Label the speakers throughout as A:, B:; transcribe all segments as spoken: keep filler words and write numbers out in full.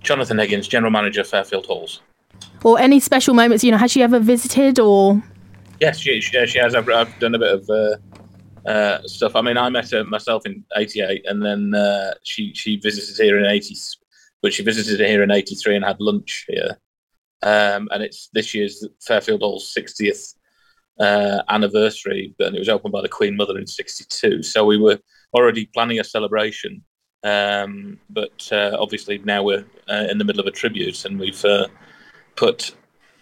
A: Jonathan Higgins, General Manager, Fairfield Halls.
B: Or any special moments, you know, has she ever visited or?
A: Yes, she, she, she has. I've, I've done a bit of uh, uh, stuff. I mean, I met her myself in eighty-eight, and then uh, she, she visited here in eighty, but she visited here in eighty-three and had lunch here. Um, and it's this year's Fairfield Hall's sixtieth uh, anniversary, and it was opened by the Queen Mother in sixty-two. So we were already planning a celebration. Um, but uh, obviously now we're uh, in the middle of a tribute, and we've uh, put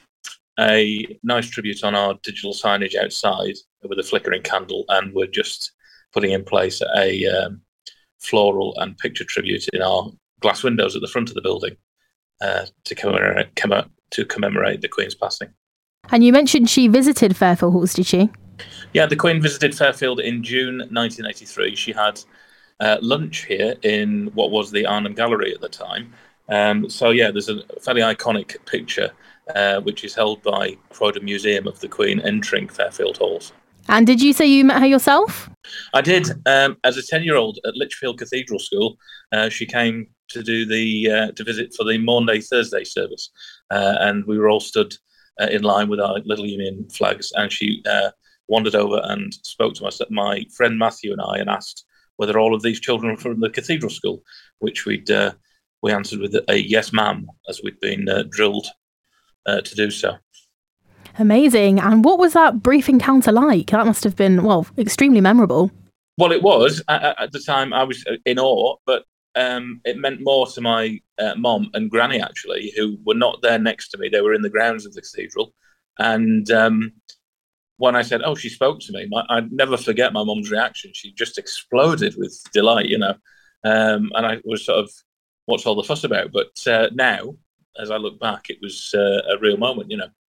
A: a nice tribute on our digital signage outside with a flickering candle, and we're just putting in place a um, floral and picture tribute in our glass windows at the front of the building uh, to commemorate to commemorate the Queen's passing.
B: And you mentioned she visited Fairfield Halls, did she?
A: Yeah, the Queen visited Fairfield in June nineteen eighty-three. She had Uh, lunch here in what was the Arnhem Gallery at the time. Um, so, yeah, there's a fairly iconic picture, uh, which is held by Croydon Museum of the Queen entering Fairfield Halls.
B: And did you say you met her yourself?
A: I did. Um, as a ten-year-old at Lichfield Cathedral School, uh, she came to do the uh, to visit for the Maundy Thursday service, uh, and we were all stood uh, in line with our Little Union flags, and she uh, wandered over and spoke to my, my friend Matthew and I and asked whether all of these children were from the cathedral school, which we'd uh, we answered with a yes, ma'am, as we'd been uh, drilled uh, to do so.
B: Amazing. And what was that brief encounter like? That must have been, well, extremely memorable.
A: Well, it was. At, at the time, I was in awe, but um, it meant more to my uh, mom and granny, actually, who were not there next to me. They were in the grounds of the cathedral. And um, when I said, oh, she spoke to me, my, I'd never forget my mum's reaction. She just exploded with delight, you know. Um, and I was sort of, what's all the fuss about? But uh, now, as I look back, it was uh, a real moment, you know.